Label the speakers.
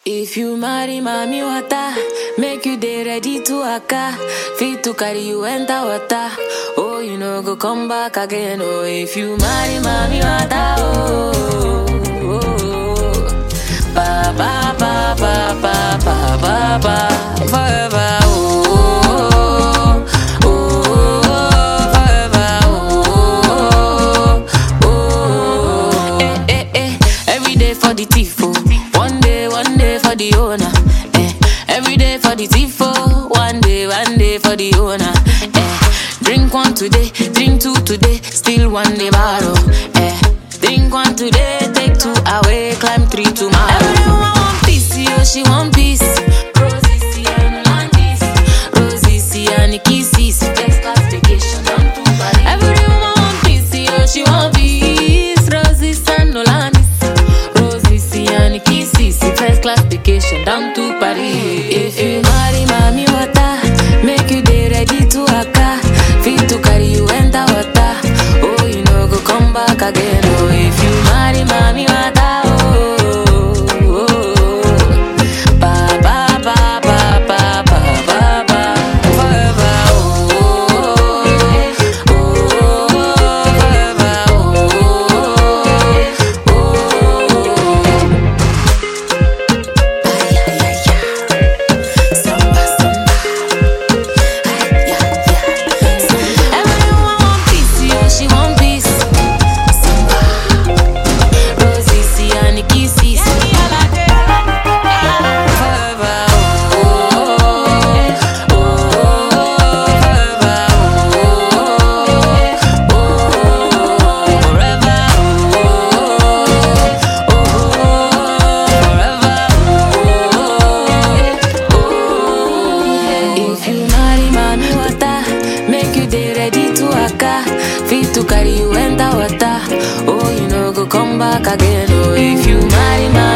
Speaker 1: If you marry mommy water, make you dey ready to waka. Fit to carry you enter water. Oh, you know go come back again. Oh, if you marry mommy water, oh, oh, oh. Ba ba ba ba ba ba ba ba forever. Oh, oh, oh, forever. Oh, oh, oh. Every day for the thief. Oh. One day for the owner. Every day for the thief. Oh. One day for the owner. Drink one today, drink two today, still one day borrow. Drink one today, take two away, climb three tomorrow. Every woman want peace, yo, she want peace. Rosie, see, and Landis. Rosie, see, and kisses. Just classification, don't do bad. Every woman want peace, yo, she want peace. Rosie, and Landis. Rosie, see, and kisses. First class vacation, down to Paris. If you marry mommy water, make you dey ready to waka. Fit to carry you enter water. Oh, you know go come back again. Oh, if you marry mommy water. Oh, oh, oh. Ba ba ba ba ba ba ba ba forever. Oh, oh, oh, forever. Oh, oh, ay, ay, ay, ay. Samba, samba. Ay, ay, ay. Everyone want peace, yo, she want peace. Samba. Rosie, see, and kisses. Forever. Oh, oh, oh, forever. Oh, oh, forever. Oh, forever. If you marry mommy water, make you dey ready to waka. Fit to carry you enter water. Oh, you know go come back again. Oh, if you marry mommy